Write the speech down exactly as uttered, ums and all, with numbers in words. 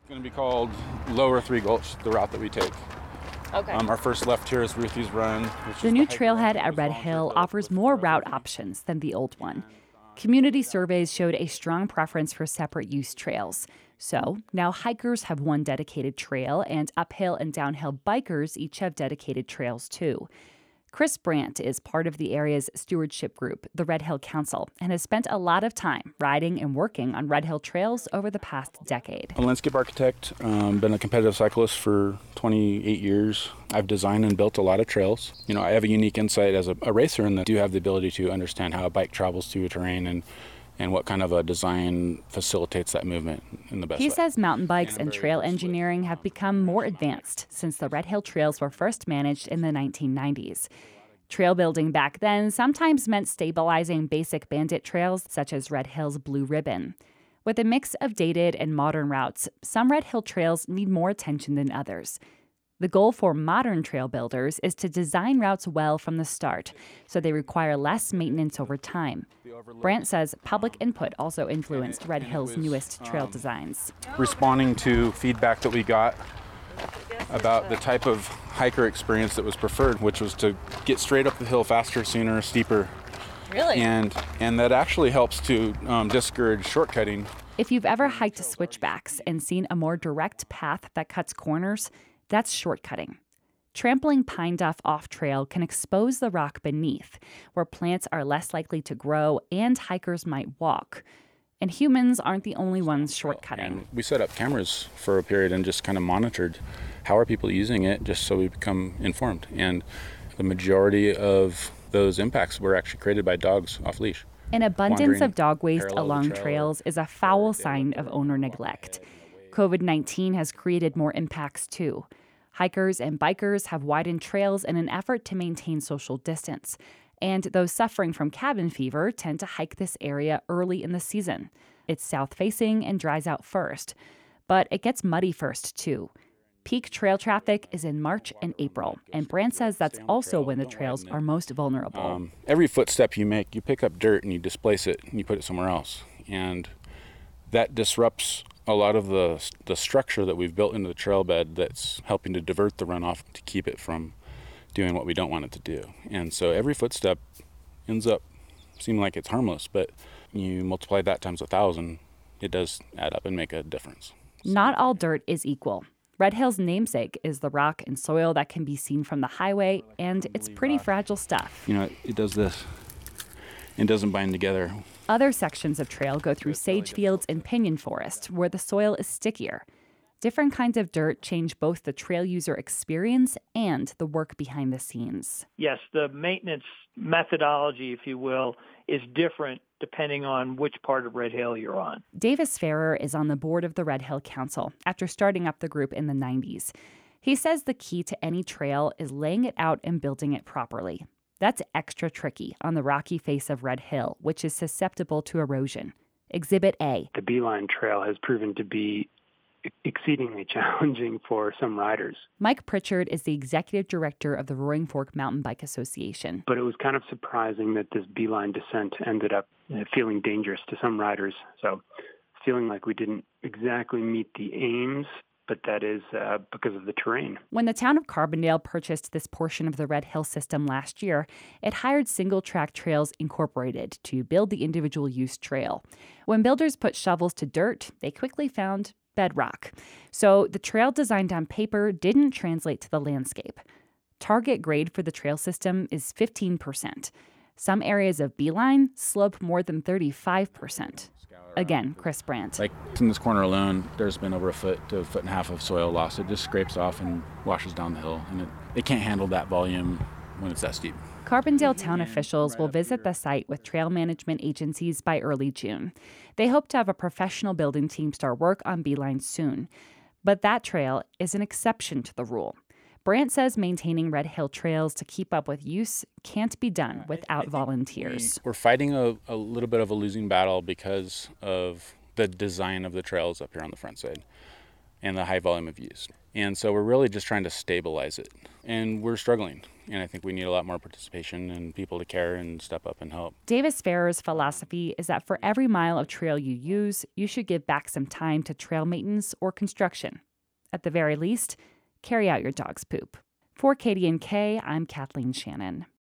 It's going to be called Lower Three Gulch, the route that we take. Okay. Um, our first left here is Ruthie's Run. Which the is new the trailhead at Red Hill offers more route options than the old one. Community surveys showed a strong preference for separate use trails. So now hikers have one dedicated trail, and uphill and downhill bikers each have dedicated trails too. Chris Brandt is part of the area's stewardship group, the Red Hill Council, and has spent a lot of time riding and working on Red Hill trails over the past decade. A landscape architect, um, been a competitive cyclist for twenty-eight years. I've designed and built a lot of trails. You know, I have a unique insight as a, a racer, and I do have the ability to understand how a bike travels through a terrain and and what kind of a design facilitates that movement in the best He way. says mountain bikes and trail engineering have become more advanced since the Red Hill trails were first managed in the nineteen nineties. Trail building back then sometimes meant stabilizing basic bandit trails, such as Red Hill's Blue Ribbon. With a mix of dated and modern routes, some Red Hill trails need more attention than others. The goal for modern trail builders is to design routes well from the start, so they require less maintenance over time. Brandt says public input also influenced Red Hill's newest trail designs. Responding to feedback that we got about the type of hiker experience that was preferred, which was to get straight up the hill faster, sooner, steeper. Really? And and that actually helps to um, discourage shortcutting. If you've ever hiked switchbacks and seen a more direct path that cuts corners, that's shortcutting. Trampling pine duff off-trail can expose the rock beneath, where plants are less likely to grow and hikers might walk. And humans aren't the only ones shortcutting. And we set up cameras for a period and just kind of monitored how are people using it, just so we become informed. And the majority of those impacts were actually created by dogs off leash. An abundance of dog waste along trails is a foul sign of owner neglect. covid nineteen has created more impacts too. Hikers and bikers have widened trails in an effort to maintain social distance. And those suffering from cabin fever tend to hike this area early in the season. It's south-facing and dries out first. But it gets muddy first, too. Peak trail traffic is in March and April, and Brandt says that's also when the trails are most vulnerable. Um, every footstep you make, you pick up dirt and you displace it and you put it somewhere else. And that disrupts a lot of the the structure that we've built into the trail bed that's helping to divert the runoff to keep it from doing what we don't want it to do. And so every footstep ends up seeming like it's harmless, but you multiply that times a thousand, it does add up and make a difference. Not all dirt is equal. Red Hill's namesake is the rock and soil that can be seen from the highway, and it's pretty fragile stuff. You know, it does this. It doesn't bind together. Other sections of trail go through sage fields and pinyon forest, where the soil is stickier. Different kinds of dirt change both the trail user experience and the work behind the scenes. Yes, the maintenance methodology, if you will, is different depending on which part of Red Hill you're on. Davis Ferrer is on the board of the Red Hill Council after starting up the group in the nineties. He says the key to any trail is laying it out and building it properly. That's extra tricky on the rocky face of Red Hill, which is susceptible to erosion. Exhibit A. The Beeline Trail has proven to be exceedingly challenging for some riders. Mike Pritchard is the executive director of the Roaring Fork Mountain Bike Association. But it was kind of surprising that this Beeline descent ended up uh, feeling dangerous to some riders. So feeling like we didn't exactly meet the aims, but that is uh, because of the terrain. When the town of Carbondale purchased this portion of the Red Hill system last year, it hired Single Track Trails Incorporated to build the individual use trail. When builders put shovels to dirt, they quickly found bedrock. So the trail designed on paper didn't translate to the landscape. Target grade for the trail system is fifteen percent. Some areas of Beeline slope more than thirty-five percent. Again, Chris Brandt. Like in this corner alone, there's been over a foot to a foot and a half of soil loss. It just scrapes off and washes down the hill, and it, it can't handle that volume when it's that steep. Carbondale town officials will visit the site with trail management agencies by early June. They hope to have a professional building team start work on Beeline soon. But that trail is an exception to the rule. Brandt says maintaining Red Hill trails to keep up with use can't be done without volunteers. We're fighting a, a little bit of a losing battle because of the design of the trails up here on the front side. and the high volume of use. And so we're really just trying to stabilize it. And we're struggling. And I think we need a lot more participation and people to care and step up and help. Davis Farrer's philosophy is that for every mile of trail you use, you should give back some time to trail maintenance or construction. At the very least, carry out your dog's poop. For K D N K, I'm Kathleen Shannon.